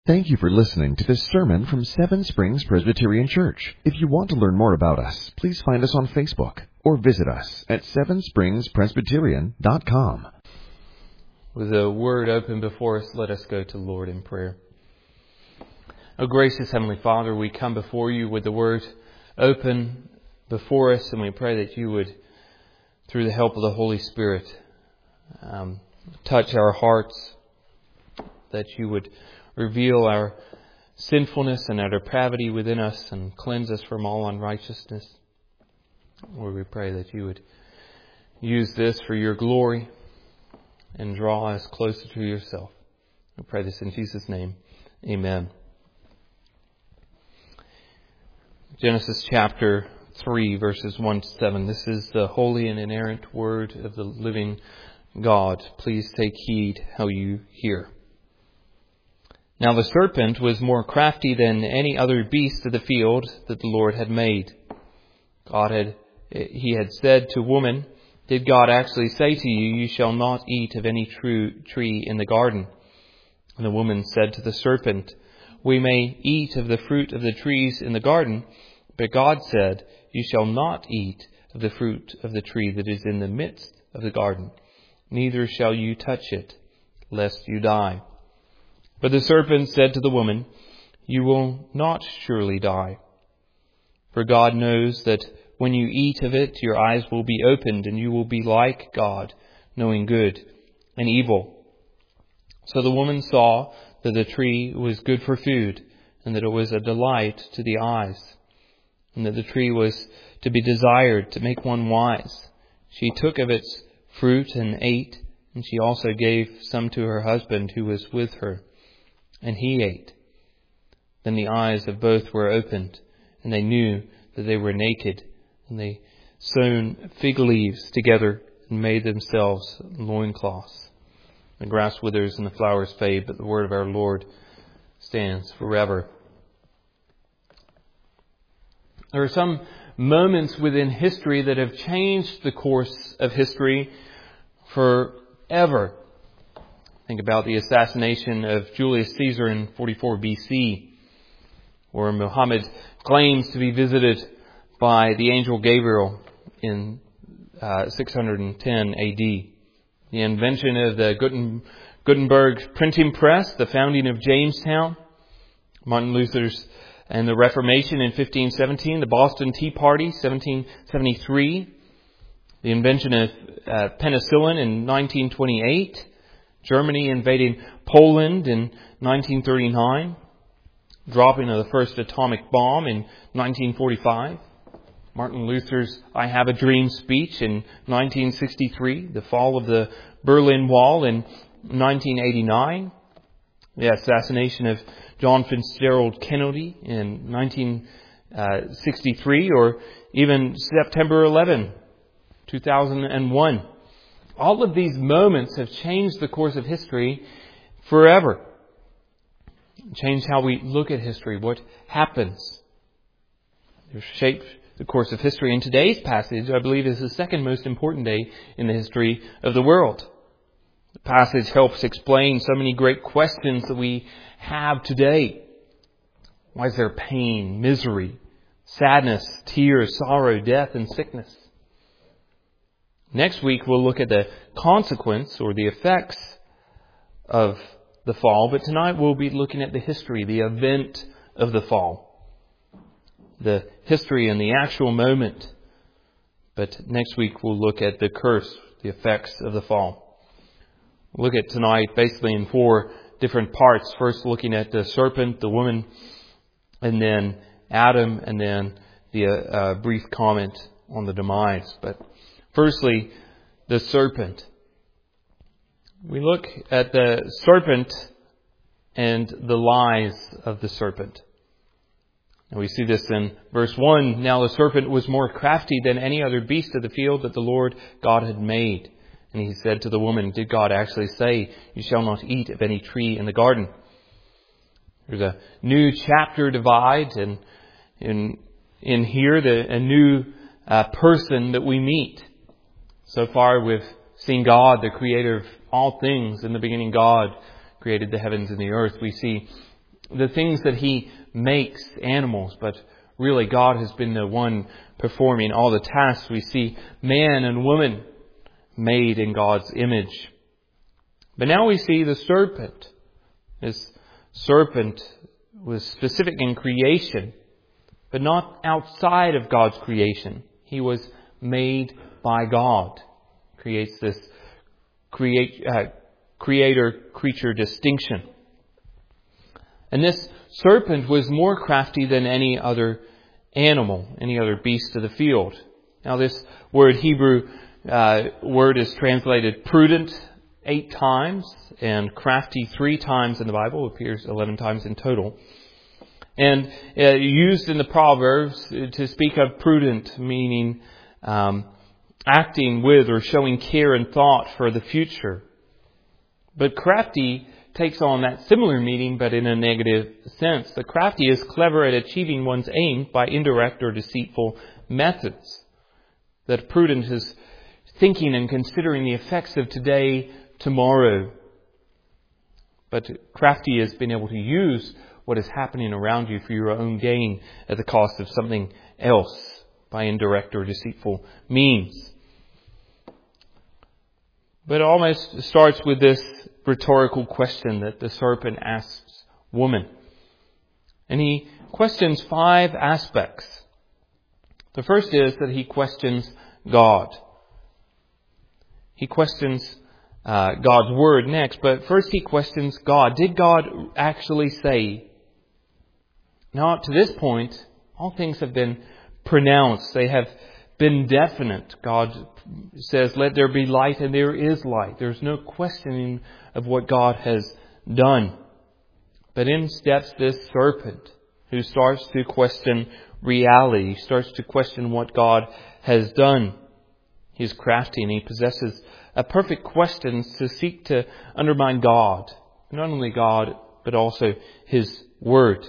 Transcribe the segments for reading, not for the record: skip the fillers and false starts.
Thank you for listening to this sermon from Seven Springs Presbyterian Church. If you want to learn more about us, please find us on Facebook or visit us at sevenspringspresbyterian.com. With the Word open before us, let us go to the Lord in prayer. O gracious Heavenly Father, we come before you with the Word open before us, and we pray that you would, through the help of the Holy Spirit, touch our hearts, that you would reveal our sinfulness and our depravity within us and cleanse us from all unrighteousness. Lord, we pray that you would use this for your glory and draw us closer to yourself. We pray this in Jesus' name. Amen. Genesis chapter 3, verses 1 to 7. This is the holy and inerrant word of the living God. Please take heed how you hear. Now the serpent was more crafty than any other beast of the field that the Lord had made. He had said to woman, "Did God actually say to you, 'You shall not eat of any tree in the garden'?" And the woman said to the serpent, "We may eat of the fruit of the trees in the garden, but God said, 'You shall not eat of the fruit of the tree that is in the midst of the garden, neither shall you touch it, lest you die.' But the serpent said to the woman, 'You will not surely die. For God knows that when you eat of it, your eyes will be opened, and you will be like God, knowing good and evil.' So the woman saw that the tree was good for food, and that it was a delight to the eyes, and that the tree was to be desired to make one wise. She took of its fruit and ate, and she also gave some to her husband who was with her, and he ate. Then the eyes of both were opened, and they knew that they were naked, and they sewn fig leaves together and made themselves loincloths. The grass withers and the flowers fade, but the word of our Lord stands forever." There are some moments within history that have changed the course of history forever. Think about the assassination of Julius Caesar in 44 BC, or Muhammad claims to be visited by the angel Gabriel in 610 AD. The invention of the Gutenberg printing press, the founding of Jamestown, Martin Luther's and the Reformation in 1517, the Boston Tea Party, 1773, the invention of penicillin in 1928, Germany invading Poland in 1939, dropping of the first atomic bomb in 1945, Martin Luther's "I Have a Dream" speech in 1963, the fall of the Berlin Wall in 1989, the assassination of John Fitzgerald Kennedy in 1963, or even September 11, 2001. All of these moments have changed the course of history forever. Changed how we look at history, what happens. They've shaped the course of history. In today's passage, I believe, is the second most important day in the history of the world. The passage helps explain so many great questions that we have today. Why is there pain, misery, sadness, tears, sorrow, death, and sickness? Next week, we'll look at the consequence or the effects of the fall. But tonight, we'll be looking at the history, the event of the fall. The history and the actual moment. But next week, we'll look at the curse, the effects of the fall. We'll look at tonight basically in 4 different parts. First, looking at the serpent, the woman, and then Adam, and then the brief comment on the demise. But firstly, the serpent. We look at the serpent and the lies of the serpent. And we see this in verse 1. "Now the serpent was more crafty than any other beast of the field that the Lord God had made. And he said to the woman, 'Did God actually say, you shall not eat of any tree in the garden?'" There's a new chapter divides, and in here, a new person that we meet. So far, we've seen God, the creator of all things. In the beginning, God created the heavens and the earth. We see the things that He makes animals, but really God has been the one performing all the tasks. We see man and woman made in God's image. But now we see the serpent. This serpent was specific in creation, but not outside of God's creation. He was made by God. Creates this creator-creature distinction. And this serpent was more crafty than any other animal, any other beast of the field. Now this Hebrew word is translated prudent 8 times and crafty 3 times in the Bible. It appears 11 times in total. And used in the Proverbs to speak of prudent, meaning acting with or showing care and thought for the future. But crafty takes on that similar meaning, but in a negative sense. The crafty is clever at achieving one's aim by indirect or deceitful methods. That prudent is thinking and considering the effects of today, tomorrow. But crafty is being able to use what is happening around you for your own gain at the cost of something else by indirect or deceitful means. But it almost starts with this rhetorical question that the serpent asks woman. And he questions 5 aspects. The first is that he questions God. He questions God's word next, but first he questions God. Did God actually say? Now, up to this point, all things have been pronounced. They have been definite. God says, let there be light, and there is light. There's no questioning of what God has done. But in steps this serpent who starts to question reality, starts to question what God has done. He's crafty and he possesses a perfect question to seek to undermine God. Not only God, but also His Word.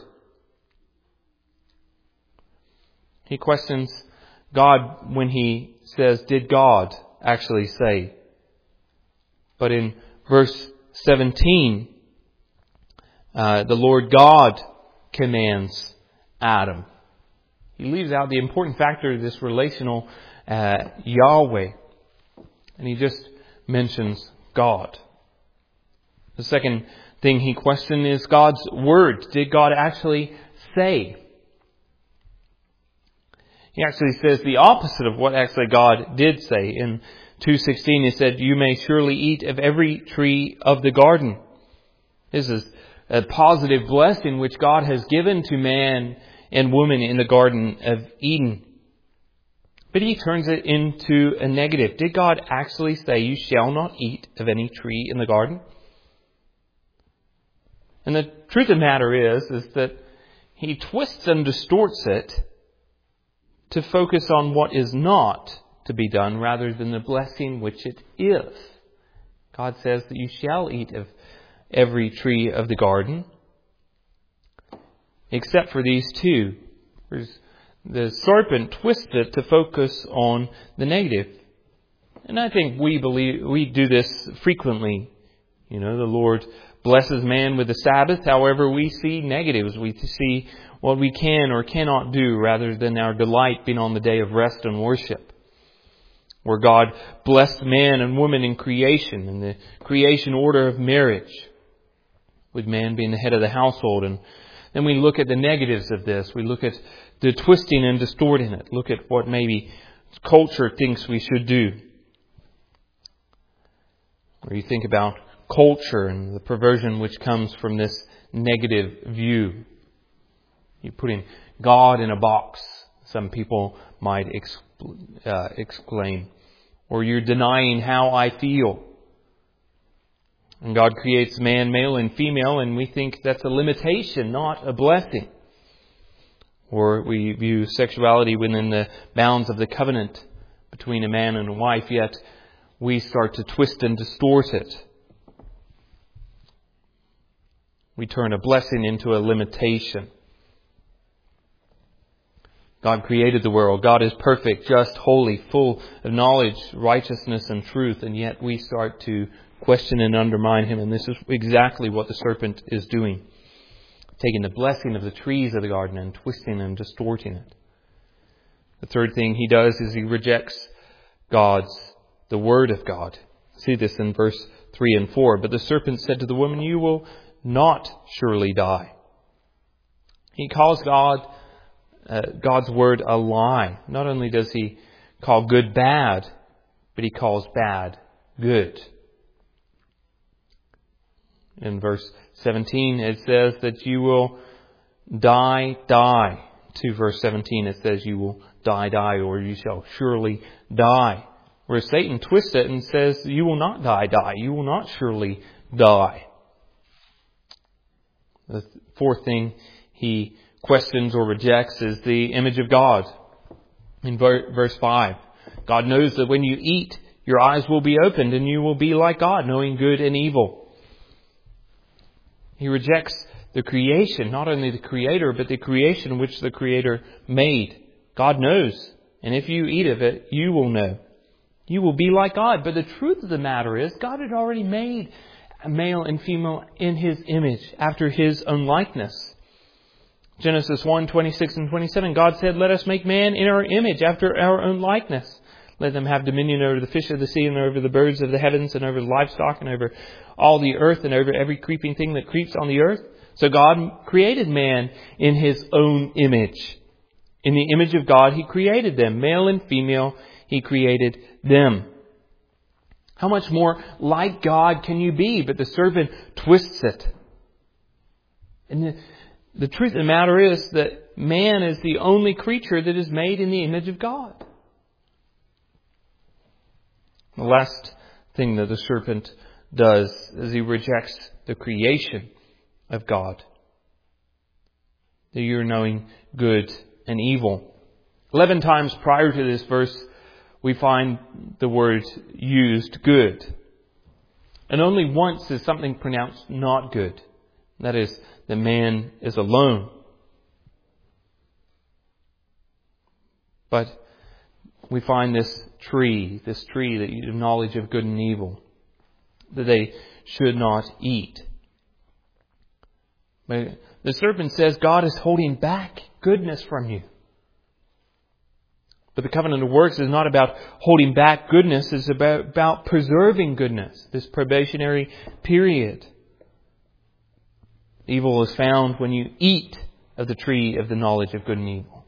He questions God when he says, did God actually say? But in verse 17, the Lord God commands Adam. He leaves out the important factor of this relational Yahweh. And he just mentions God. The second thing he questioned is God's word. Did God actually say? He actually says the opposite of what actually God did say. In 2:16 he said, you may surely eat of every tree of the garden. This is a positive blessing which God has given to man and woman in the Garden of Eden. But he turns it into a negative. Did God actually say, you shall not eat of any tree in the garden? And the truth of the matter is that he twists and distorts it to focus on what is not to be done rather than the blessing which it is. God says that you shall eat of every tree of the garden, except for these 2. The serpent twisted it to focus on the negative. And I think we do this frequently. You know, the Lord blesses man with the Sabbath. However, we see negatives. We see what we can or cannot do rather than our delight being on the day of rest and worship. Where God blessed man and woman in creation, in the creation order of marriage, with man being the head of the household. And then we look at the negatives of this. We look at the twisting and distorting it. Look at what maybe culture thinks we should do. Or you think about culture and the perversion which comes from this negative view. You're putting God in a box, some people might exclaim. Or you're denying how I feel. And God creates man, male and female, and we think that's a limitation, not a blessing. Or we view sexuality within the bounds of the covenant between a man and a wife, yet we start to twist and distort it. We turn a blessing into a limitation. God created the world. God is perfect, just, holy, full of knowledge, righteousness and truth, and yet we start to question and undermine Him, and this is exactly what the serpent is doing. taking the blessing of the trees of the garden and twisting and distorting it. The third thing he does is he rejects the Word of God. See this in verse 3 and 4. But the serpent said to the woman, "You will not surely die." He calls God's Word a lie. Not only does he call good bad, but he calls bad good. In verse 17 it says that you will die. To verse 17 it says you will die, or you shall surely die. Whereas Satan twists it and says you will not die. You will not surely die. The fourth thing he questions or rejects is the image of God. In verse 5, God knows that when you eat, your eyes will be opened and you will be like God, knowing good and evil. He rejects the creation, not only the Creator, but the creation which the Creator made. God knows, and if you eat of it, you will know. You will be like God. But the truth of the matter is, God had already made a male and female in His image, after His own likeness. Genesis 1:26 and 27, God said, "Let us make man in our image, after our own likeness. Let them have dominion over the fish of the sea, and over the birds of the heavens, and over the livestock, and over all the earth, and over every creeping thing that creeps on the earth." So God created man in His own image. In the image of God, He created them. Male and female, He created them. How much more like God can you be? But the serpent twists it. And the truth of the matter is that man is the only creature that is made in the image of God. The last thing that the serpent does is he rejects the creation of God. That you're knowing good and evil. 11 times prior to this verse, we find the word used, good. And only once is something pronounced not good. That is, the man is alone. But we find this tree that you have knowledge of good and evil, that they should not eat. But the serpent says God is holding back goodness from you. But the covenant of works is not about holding back goodness, it's about preserving goodness, this probationary period. Evil is found when you eat of the tree of the knowledge of good and evil.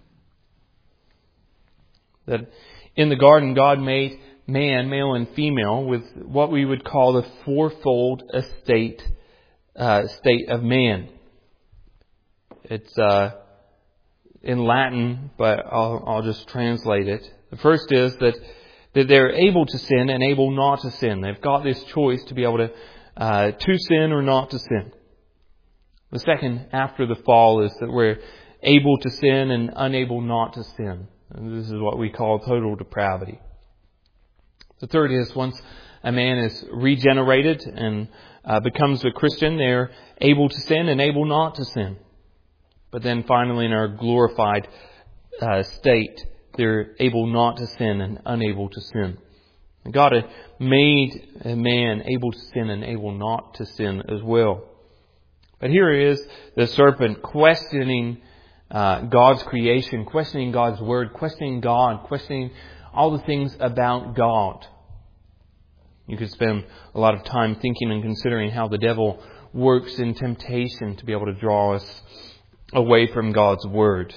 That in the garden, God made man, male and female, with what we would call the fourfold state of man. It's in Latin, but I'll just translate it. The first is that they're able to sin and able not to sin. They've got this choice to be able to sin or not to sin. The second, after the fall, is that we're able to sin and unable not to sin. And this is what we call total depravity. The third is once a man is regenerated and becomes a Christian, they're able to sin and able not to sin. But then finally in our glorified state, they're able not to sin and unable to sin. And God had made a man able to sin and able not to sin as well. But here is the serpent questioning God's creation, questioning God's word, questioning God, questioning all the things about God. You could spend a lot of time thinking and considering how the devil works in temptation to be able to draw us away from God's word.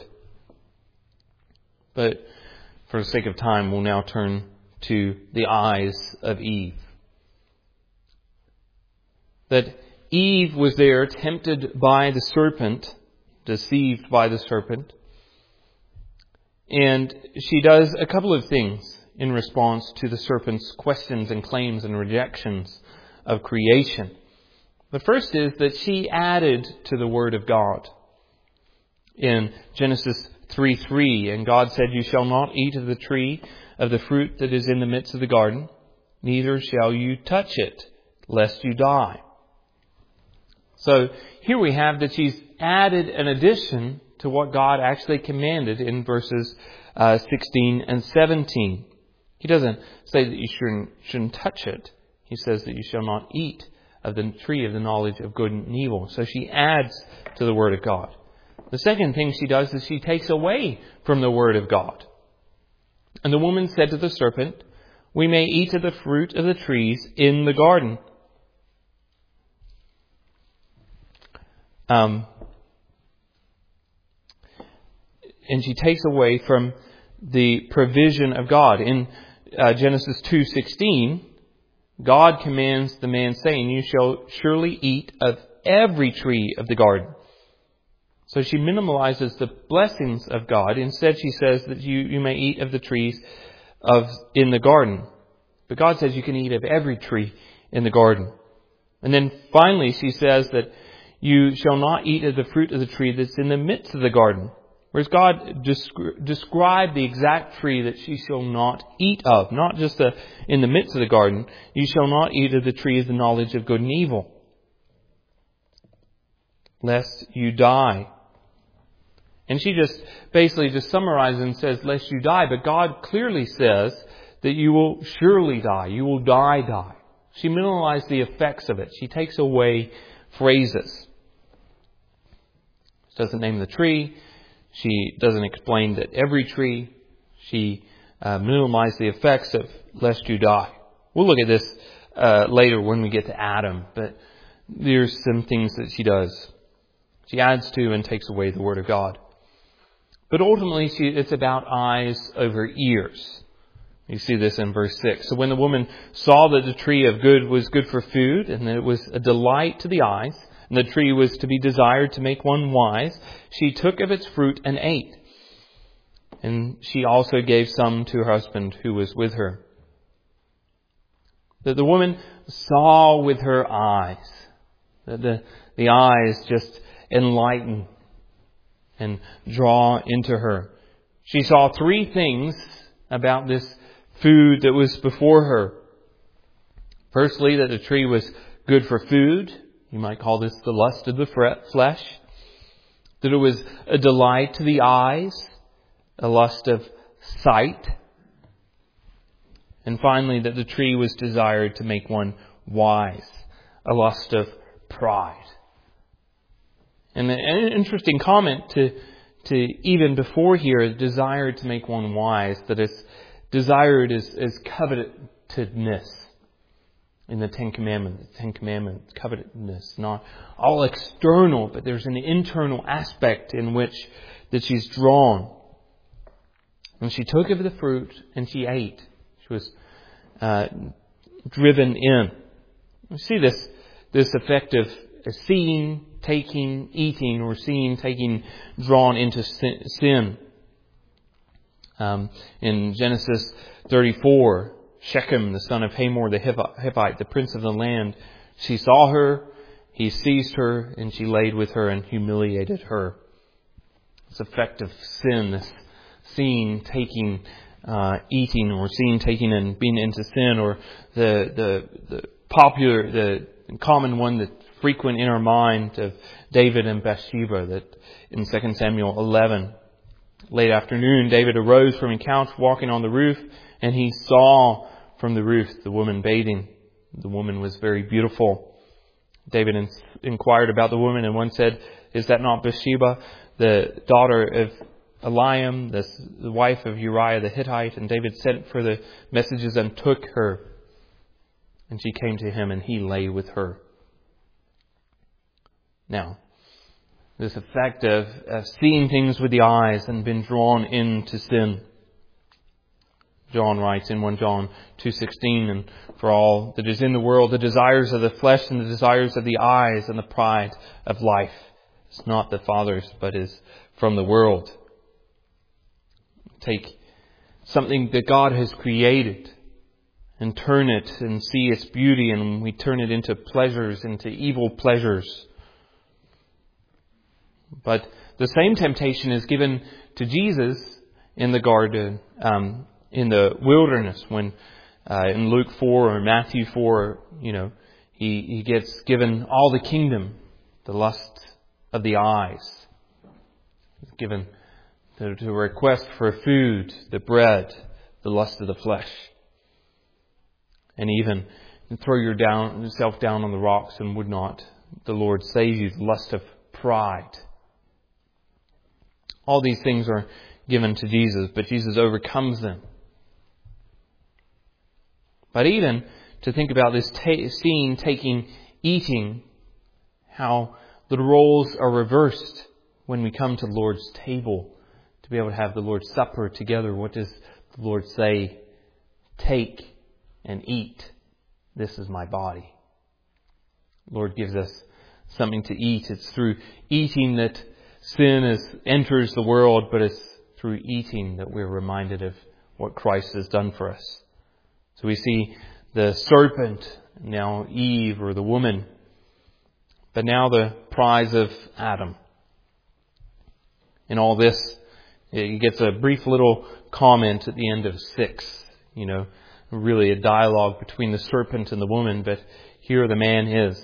But for the sake of time, we'll now turn to the eyes of Eve. That Eve was there, tempted by the serpent, deceived by the serpent. And she does a couple of things in response to the serpent's questions and claims and rejections of creation. The first is that she added to the Word of God. In Genesis 3:3, and God said, "You shall not eat of the tree of the fruit that is in the midst of the garden, neither shall you touch it, lest you die." So here we have that she's added an addition to what God actually commanded in verses 16 and 17. He doesn't say that you shouldn't touch it. He says that you shall not eat of the tree of the knowledge of good and evil. So she adds to the Word of God. The second thing she does is she takes away from the Word of God. And the woman said to the serpent, "We may eat of the fruit of the trees in the garden." And she takes away from the provision of God. In Genesis 2:16, God commands the man, saying, "You shall surely eat of every tree of the garden." So she minimalizes the blessings of God. Instead, she says that you may eat of the trees in the garden. But God says you can eat of every tree in the garden. And then finally, she says that you shall not eat of the fruit of the tree that's in the midst of the garden. Whereas God described the exact tree that she shall not eat of, not just in the midst of the garden. You shall not eat of the tree of the knowledge of good and evil, lest you die. And she basically summarizes and says, lest you die. But God clearly says that you will surely die. You will die. She minimalizes the effects of it. She takes away phrases. She doesn't name the tree. She doesn't explain that every tree. She minimizes the effects of lest you die. We'll look at this later when we get to Adam. But there's some things that she does. She adds to and takes away the Word of God. But ultimately, it's about eyes over ears. You see this in verse 6. So when the woman saw that the tree of good was good for food, and that it was a delight to the eyes, and the tree was to be desired to make one wise, she took of its fruit and ate. And she also gave some to her husband who was with her. That the woman saw with her eyes. That the eyes just enlighten and draw into her. She saw three things about this food that was before her. Firstly, that the tree was good for food. You might call this the lust of the flesh. That it was a delight to the eyes, a lust of sight. And finally, that the tree was desired to make one wise, a lust of pride. And an interesting comment to even before here, desire to make one wise, that it's desired as covetousness in the Ten Commandments. The Ten Commandments, covetousness, not all external, but there's an internal aspect in which that she's drawn. And she took of the fruit and she ate. She was driven in. You see this effect of seeing, taking, eating, or seeing, taking, drawn into sin. In Genesis 34, Shechem, the son of Hamor the Hivite, the prince of the land, she saw her, he seized her, and she laid with her and humiliated her. This effect of sin, this seeing, taking, eating, or seeing, taking, and being into sin, or the popular, the common one that's frequent in our mind of David and Bathsheba, that in 2 Samuel 11, late afternoon, David arose from a couch walking on the roof, and he saw from the roof the woman bathing. The woman was very beautiful. David inquired about the woman, and one said, "Is that not Bathsheba, the daughter of Eliam, the wife of Uriah the Hittite?" And David sent for the messages and took her. And she came to him, and he lay with her. Now, this effect of seeing things with the eyes and being drawn into sin. John writes in 1 John 2:16, "And for all that is in the world, the desires of the flesh and the desires of the eyes and the pride of life is not the Father's, but is from the world." Take something that God has created and turn it and see its beauty, and we turn it into pleasures, into evil pleasures. But the same temptation is given to Jesus in the garden, in the wilderness, when in Luke 4 or Matthew 4, he gets given all the kingdom, the lust of the eyes. He's given to request for food, the bread, the lust of the flesh. And even and throw yourself down on the rocks, and would not the Lord save you? The lust of pride. All these things are given to Jesus, but Jesus overcomes them. But even to think about this scene eating, how the roles are reversed when we come to the Lord's table to be able to have the Lord's Supper together. What does the Lord say? Take and eat. This is my body. The Lord gives us something to eat. It's through eating that sin enters the world, but it's through eating that we're reminded of what Christ has done for us. So we see the serpent, now Eve or the woman, but now the prize of Adam. In all this, he gets a brief little comment at the end of 6. Really a dialogue between the serpent and the woman, but here the man is.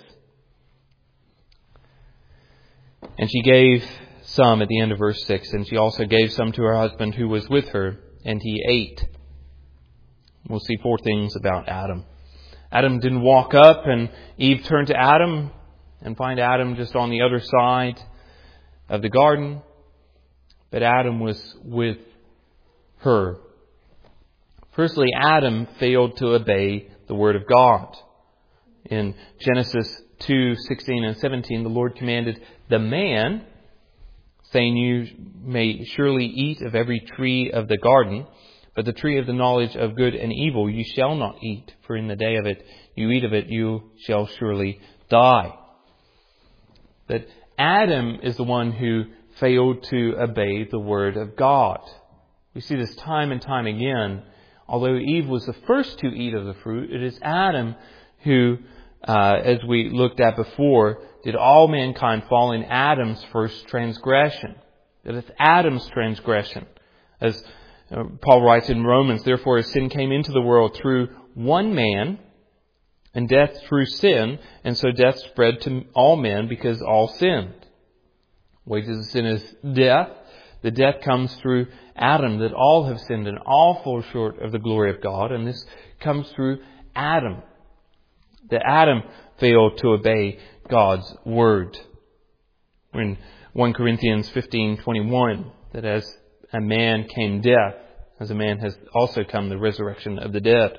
And she gave some at the end of verse 6, and she also gave some to her husband who was with her, and he ate. We'll see 4 things about Adam. Adam didn't walk up, and Eve turned to Adam and find Adam just on the other side of the garden. But Adam was with her. Firstly, Adam failed to obey the word of God. In Genesis 2:16 and 17, the Lord commanded the man, saying, "You may surely eat of every tree of the garden, but the tree of the knowledge of good and evil you shall not eat, for in the day of it you eat of it, you shall surely die." That Adam is the one who failed to obey the word of God. We see this time and time again. Although Eve was the first to eat of the fruit, it is Adam who, as we looked at before, did all mankind fall in Adam's first transgression. That it's Adam's transgression. As Paul writes in Romans, "Therefore as sin came into the world through one man, and death through sin, and so death spread to all men because all sinned." Wages of sin is death. The death comes through Adam, that all have sinned and all fall short of the glory of God. And this comes through Adam. That Adam failed to obey God's word. In 1 Corinthians 15:21, that as a man came death, as a man has also come the resurrection of the dead.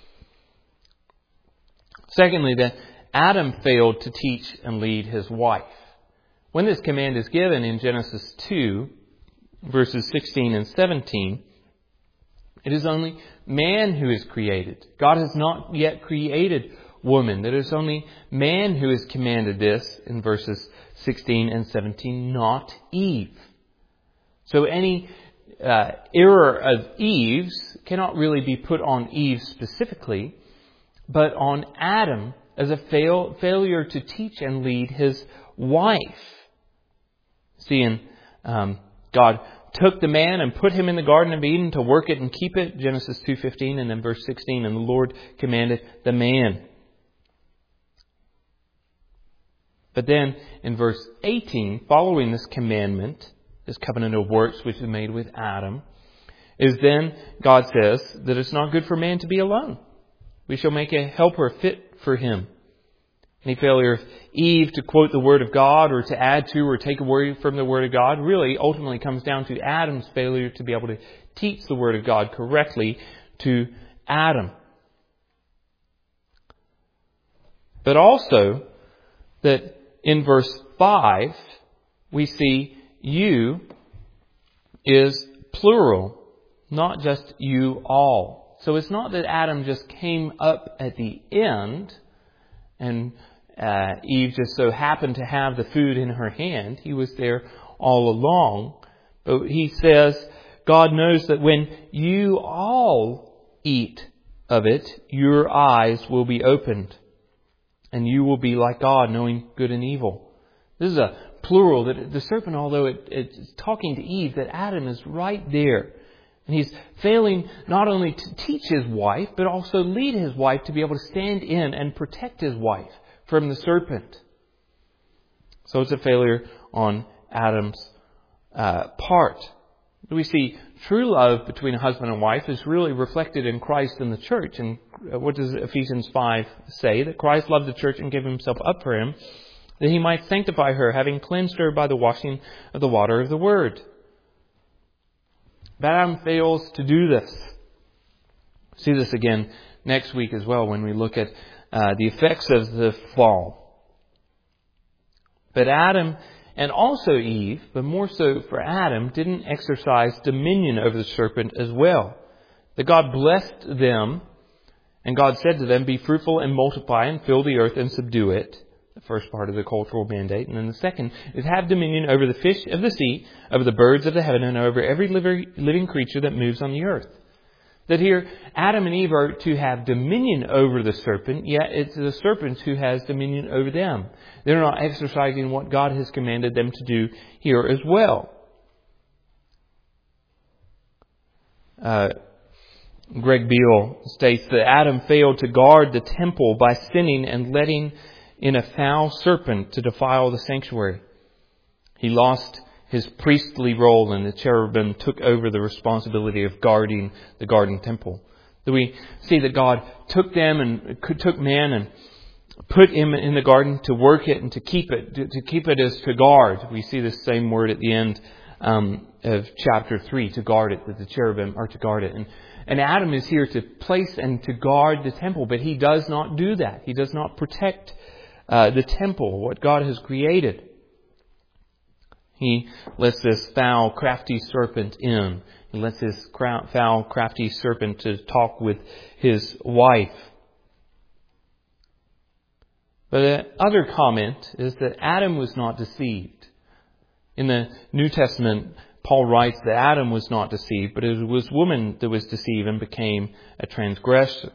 Secondly, that Adam failed to teach and lead his wife. When this command is given in Genesis 2, verses 16 and 17, it is only man who is created. God has not yet created woman. It is only man who is commanded this in verses 16 and 17, not Eve. So any error of Eve's cannot really be put on Eve specifically, but on Adam as a failure to teach and lead his wife. See, God took the man and put him in the Garden of Eden to work it and keep it, Genesis 2:15, and then verse 16, and the Lord commanded the man. But then in verse 18, following this commandment, this covenant of works which is made with Adam, is then God says that it's not good for man to be alone. We shall make a helper fit for him. Any failure of Eve to quote the Word of God or to add to or take away from the Word of God really ultimately comes down to Adam's failure to be able to teach the Word of God correctly to Adam. But also that in verse 5 we see you is plural, not just you all. So it's not that Adam just came up at the end and Eve just so happened to have the food in her hand. He was there all along. But he says, God knows that when you all eat of it, your eyes will be opened. And you will be like God, knowing good and evil. This is a plural. That the serpent, although it's talking to Eve, that Adam is right there. And he's failing not only to teach his wife, but also lead his wife to be able to stand in and protect his wife from the serpent. So it's a failure on Adam's part. We see true love between a husband and wife is really reflected in Christ and the church. And what does Ephesians 5 say? That Christ loved the church and gave himself up for him, that he might sanctify her, having cleansed her by the washing of the water of the word. But Adam fails to do this. We'll see this again next week as well when we look at the effects of the fall. But Adam, and also Eve, but more so for Adam, didn't exercise dominion over the serpent as well. That God blessed them, and God said to them, "Be fruitful and multiply and fill the earth and subdue it." The first part of the cultural mandate. And then the second is have dominion over the fish of the sea, over the birds of the heaven, and over every living creature that moves on the earth. That here, Adam and Eve are to have dominion over the serpent, yet it's the serpent who has dominion over them. They're not exercising what God has commanded them to do here as well. Greg Beale states that Adam failed to guard the temple by sinning and letting in a foul serpent to defile the sanctuary. He lost his priestly role, and the cherubim took over the responsibility of guarding the garden temple. So we see that God took them and took man and put him in the garden to work it and to keep it as to guard. We see this same word at the end of chapter 3, to guard it, that the cherubim are to guard it. And Adam is here to place and to guard the temple, but he does not do that. He does not protect the temple, what God has created. He lets this foul, crafty serpent in. He lets this foul, crafty serpent to talk with his wife. But the other comment is that Adam was not deceived. In the New Testament, Paul writes that Adam was not deceived, but it was woman that was deceived and became a transgressor.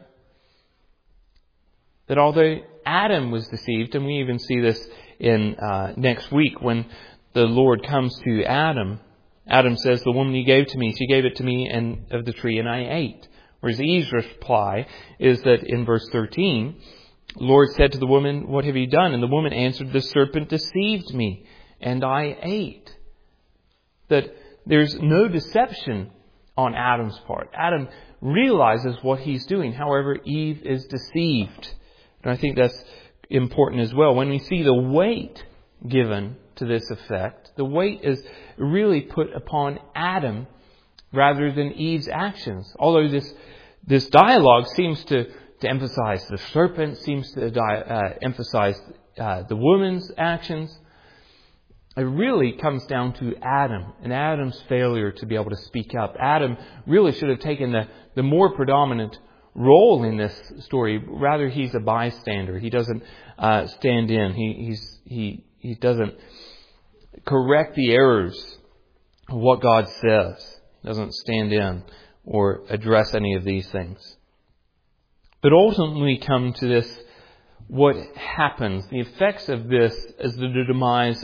That although Adam was deceived, and we even see this in next week when the Lord comes to Adam. Adam says, "The woman you gave to me, she gave it to me and of the tree, and I ate." Whereas Eve's reply is that in verse 13, the Lord said to the woman, "What have you done?" And the woman answered, "The serpent deceived me, and I ate." That there's no deception on Adam's part. Adam realizes what he's doing. However, Eve is deceived. And I think that's important as well. When we see the weight given to this effect, the weight is really put upon Adam rather than Eve's actions. Although this dialogue seems to emphasize the serpent, seems to emphasize the woman's actions, it really comes down to Adam and Adam's failure to be able to speak up. Adam really should have taken the more predominant role in this story. Rather, he's a bystander. He doesn't stand in. He doesn't correct the errors of what God says. He doesn't stand in or address any of these things. But ultimately we come to this, what happens, the effects of this is the demise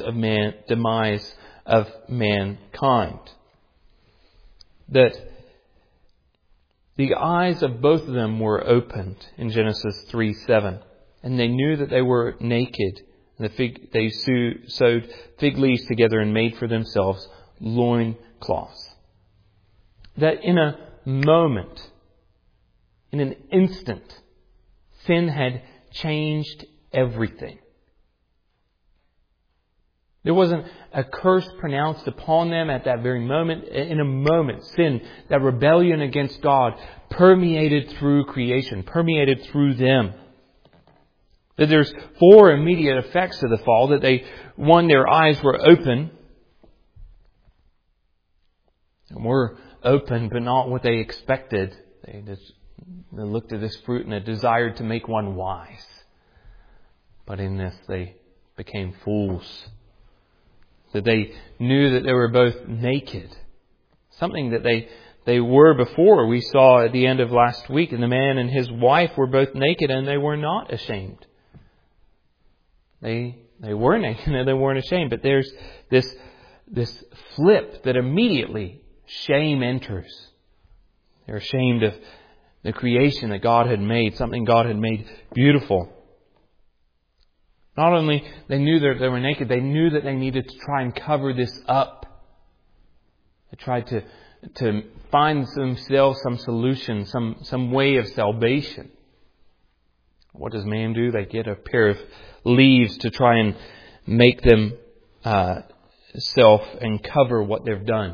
of mankind. That the eyes of both of them were opened in Genesis 3:7, and they knew that they were naked. They sewed fig leaves together and made for themselves loin cloths. That in a moment, in an instant, sin had changed everything. There wasn't a curse pronounced upon them at that very moment. In a moment, sin, that rebellion against God, permeated through creation, permeated through them. That there's 4 immediate effects of the fall. That their eyes were open. And were open, but not what they expected. They looked at this fruit and desired to make one wise. But in this, they became fools. That they knew that they were both naked. Something that they were before. We saw at the end of last week. And the man and his wife were both naked and they were not ashamed. They were naked and they weren't ashamed. But there's this flip that immediately shame enters. They're ashamed of the creation that God had made. Something God had made beautiful. Not only they knew that they were naked, they knew that they needed to try and cover this up. tried to find themselves some solution, some way of salvation. What does man do? They get a pair of leaves to try and make them self and cover what they've done.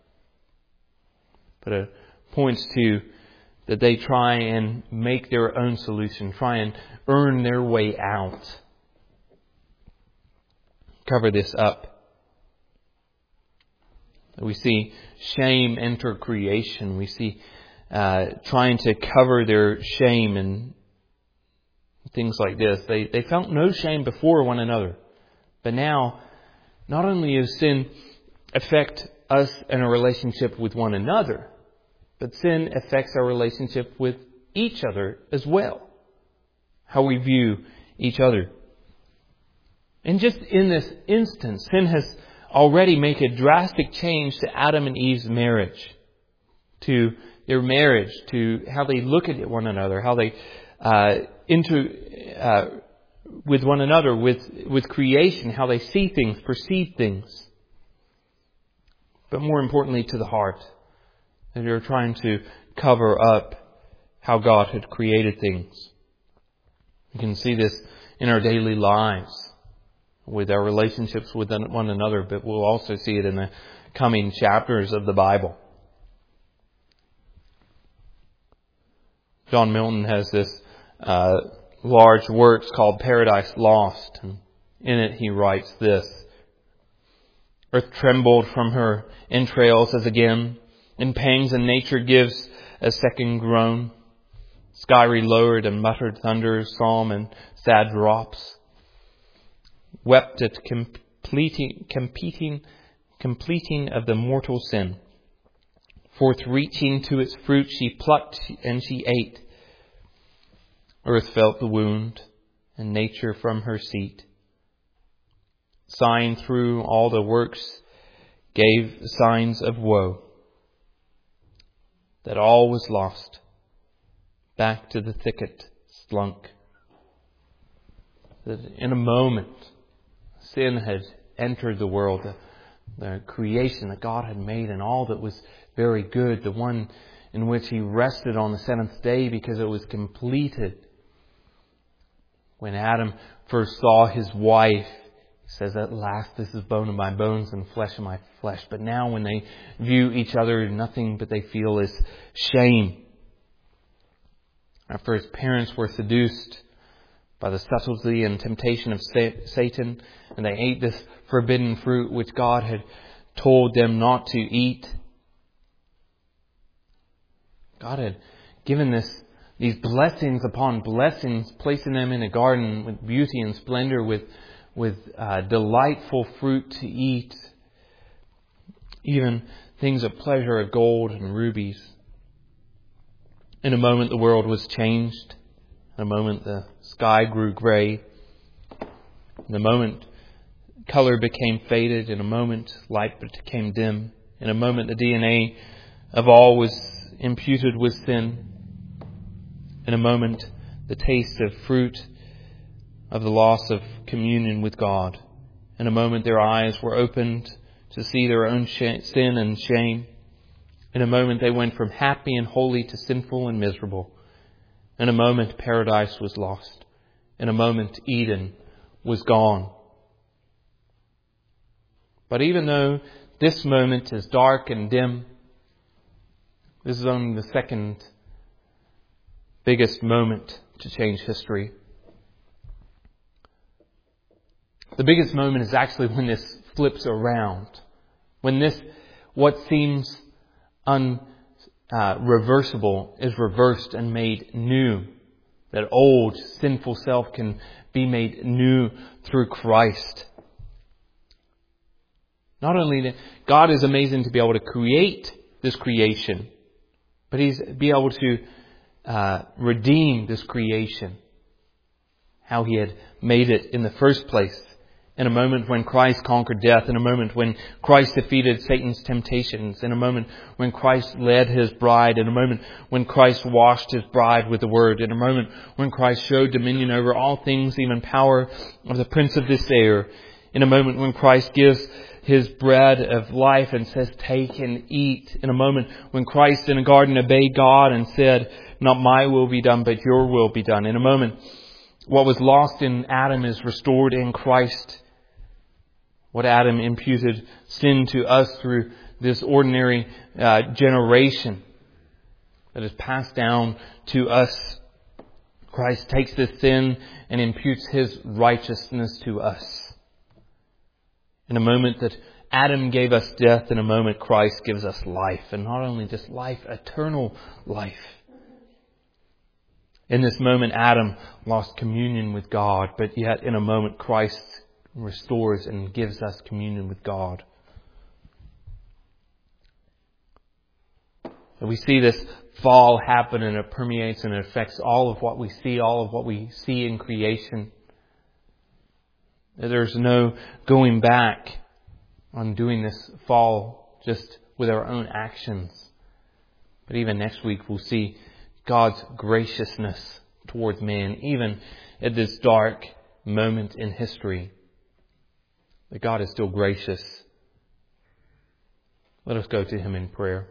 But it points to that they try and make their own solution, try and earn their way out. Cover this up. We see shame enter creation. We see trying to cover their shame and things like this. They felt no shame before one another. But now, not only does sin affect us in a relationship with one another, but sin affects our relationship with each other as well. How we view each other. And just in this instance, sin has already made a drastic change to Adam and Eve's marriage. To their marriage, to how they look at one another, how they with one another, with creation, how they see things, perceive things. But more importantly, to the heart. And they're trying to cover up how God had created things. You can see this in our daily lives, with our relationships with one another, but we'll also see it in the coming chapters of the Bible. John Milton has this large work called Paradise Lost, and in it he writes this: Earth trembled from her entrails as again, in pangs and nature gives a second groan. Sky lowered and muttered thunders, psalm and sad drops. Wept at completing of the mortal sin. Forth reaching to its fruit she plucked and she ate. Earth felt the wound and nature from her seat. Sighing through all the works gave signs of woe. That all was lost. Back to the thicket slunk. That in a moment, sin had entered the world, the creation that God had made and all that was very good, the one in which He rested on the seventh day because it was completed. When Adam first saw his wife, he says, "At last this is bone of my bones and flesh of my flesh." But now when they view each other, nothing but they feel is shame. Our first parents were seduced by the subtlety and temptation of Satan, and they ate this forbidden fruit which God had told them not to eat. God had given these blessings upon blessings, placing them in a garden with beauty and splendor, with delightful fruit to eat, even things of pleasure of gold and rubies. In a moment the world was changed. In a moment the sky grew grey. In a moment color became faded. In a moment light became dim. In a moment the DNA of all was imputed with sin. In a moment the taste of fruit of the loss of communion with God. In a moment their eyes were opened to see their own sin and shame. In a moment they went from happy and holy to sinful and miserable. In a moment paradise was lost. In a moment Eden was gone. But even though this moment is dark and dim, this is only the second biggest moment to change history. The biggest moment is actually when this flips around. When this, what seems unreversible, is reversed and made new. That old sinful self can be made new through Christ. Not only that God is amazing to be able to create this creation, but He's be able to redeem this creation. How He had made it in the first place. In a moment when Christ conquered death. In a moment when Christ defeated Satan's temptations. In a moment when Christ led His bride. In a moment when Christ washed His bride with the Word. In a moment when Christ showed dominion over all things, even power of the prince of this air. In a moment when Christ gives His bread of life and says, take and eat. In a moment when Christ in the garden obeyed God and said, not my will be done, but your will be done. In a moment, what was lost in Adam is restored in Christ. What Adam imputed sin to us through this ordinary generation that is passed down to us. Christ takes this sin and imputes His righteousness to us. In a moment that Adam gave us death, in a moment Christ gives us life. And not only just life, eternal life. In this moment Adam lost communion with God, but yet in a moment Christ restores and gives us communion with God. And we see this fall happen, and it permeates and it affects all of what we see, all of what we see in creation. There's no going back on doing this fall just with our own actions. But even next week we'll see God's graciousness towards man, even at this dark moment in history. That God is still gracious. Let us go to Him in prayer.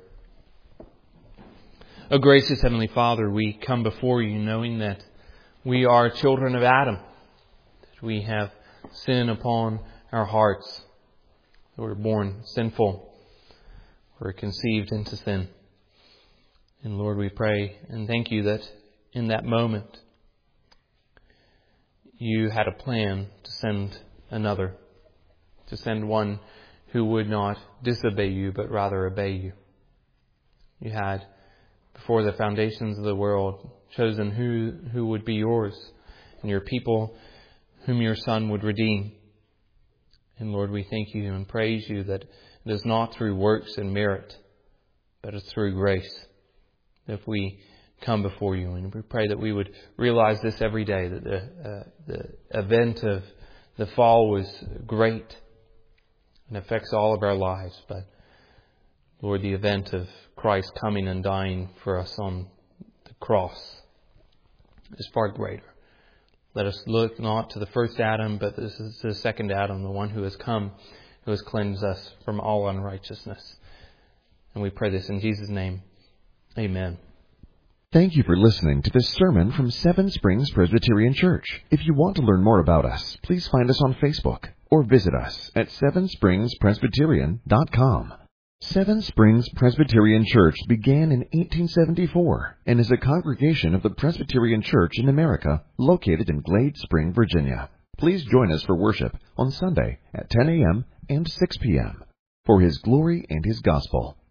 O gracious Heavenly Father, we come before You knowing that we are children of Adam. That we have sin upon our hearts. That we're born sinful. We're conceived into sin. And Lord, we pray and thank You that in that moment You had a plan to send another. To send one who would not disobey You, but rather obey You. You had, before the foundations of the world, chosen who would be Yours and Your people whom Your Son would redeem. And Lord, we thank You and praise You that it is not through works and merit, but it's through grace if we come before You. And we pray that we would realize this every day, that the event of the fall was great and affects all of our lives. But Lord, the event of Christ coming and dying for us on the cross is far greater. Let us look not to the first Adam, but this is the second Adam, the one who has come, who has cleansed us from all unrighteousness. And we pray this in Jesus' name. Amen. Thank you for listening to this sermon from Seven Springs Presbyterian Church. If you want to learn more about us, please find us on Facebook or visit us at sevenspringspresbyterian.com. Seven Springs Presbyterian Church began in 1874 and is a congregation of the Presbyterian Church in America located in Glade Spring, Virginia. Please join us for worship on Sunday at 10 a.m. and 6 p.m. for His glory and His gospel.